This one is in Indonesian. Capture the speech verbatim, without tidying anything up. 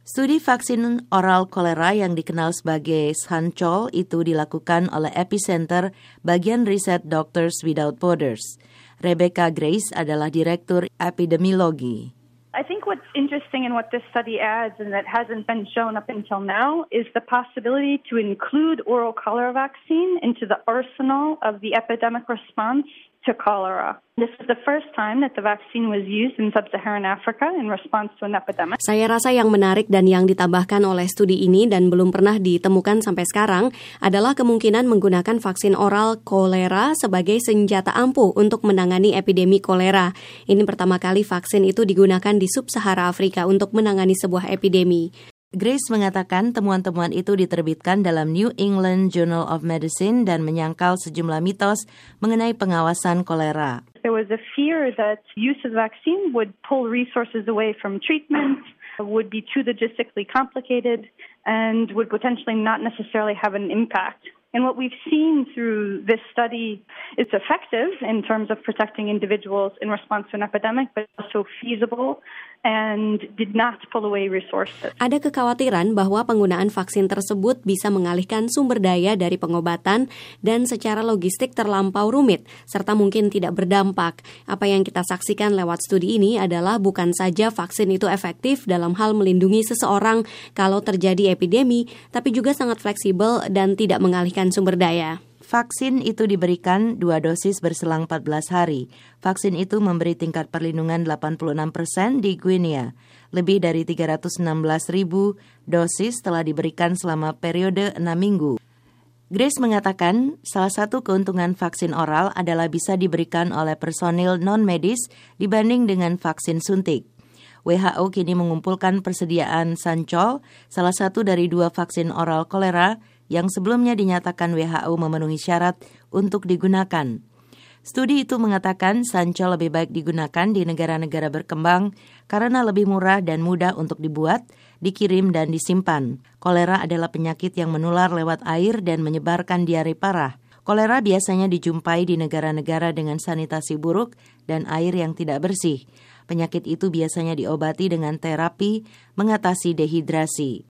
Studi vaksin oral kolera yang dikenal sebagai Sancol itu dilakukan oleh Epicenter Bagian Riset Doctors Without Borders. Rebecca Grace adalah Direktur Epidemiologi. I think what's interesting and what this study adds and that hasn't been shown up until now is the possibility to include oral cholera vaccine into the arsenal of the epidemic response to cholera. This is the first time that the vaccine was used in sub-Saharan Africa in response to an epidemic. Saya rasa yang menarik dan yang ditambahkan oleh studi ini dan belum pernah ditemukan sampai sekarang adalah kemungkinan menggunakan vaksin oral kolera sebagai senjata ampuh untuk menangani epidemi kolera. Ini pertama kali vaksin itu digunakan di sub-Sahara Afrika untuk menangani sebuah epidemi. Grace mengatakan temuan-temuan itu diterbitkan dalam New England Journal of Medicine dan menyangkal sejumlah mitos mengenai pengawasan kolera. There was a fear that use of the vaccine would pull resources away from treatment, would be too logistically complicated, and would potentially not necessarily have an impact. And what we've seen through this study, it's effective in terms of protecting individuals in response to an epidemic, but also feasible and did not pull away resources. Ada kekhawatiran bahwa penggunaan vaksin tersebut bisa mengalihkan sumber daya dari pengobatan dan secara logistik terlampau rumit, serta mungkin tidak berdampak. Apa yang kita saksikan lewat studi ini adalah bukan saja vaksin itu efektif dalam hal melindungi seseorang kalau terjadi epidemi, tapi juga sangat fleksibel dan tidak mengalihkan sumber daya. Vaksin itu diberikan dua dosis berselang empat belas hari. Vaksin itu memberi tingkat perlindungan delapan puluh enam persen di Guinea. Lebih dari tiga ratus enam belas ribu dosis telah diberikan selama periode enam minggu. Grace mengatakan salah satu keuntungan vaksin oral adalah bisa diberikan oleh personil non-medis dibanding dengan vaksin suntik. W H O kini mengumpulkan persediaan Sancol, salah satu dari dua vaksin oral kolera yang sebelumnya dinyatakan W H O memenuhi syarat untuk digunakan. Studi itu mengatakan Sancol lebih baik digunakan di negara-negara berkembang karena lebih murah dan mudah untuk dibuat, dikirim, dan disimpan. Kolera adalah penyakit yang menular lewat air dan menyebarkan diare parah. Kolera biasanya dijumpai di negara-negara dengan sanitasi buruk dan air yang tidak bersih. Penyakit itu biasanya diobati dengan terapi mengatasi dehidrasi.